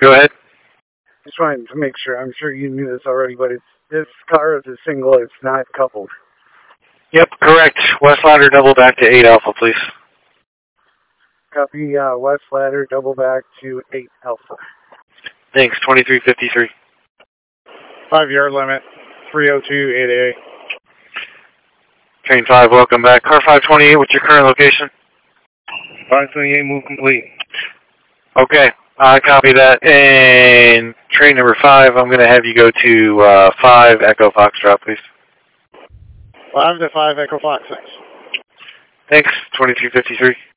Go ahead. Just wanted to make sure. I'm sure you knew this already, but this car is a single. It's not coupled. Yep, correct. West ladder, double back to 8 Alpha, please. Copy. West ladder, double back to 8 Alpha. Thanks. 2353. 5-yard limit. 30288. Train 5, welcome back. Car 528, what's your current location? 528, move complete. Okay, I copy that. And train number 5, I'm going to have you go to 5 Echo Foxtrot, please. 5 to 5 Echo Fox, thanks. Thanks. 2353.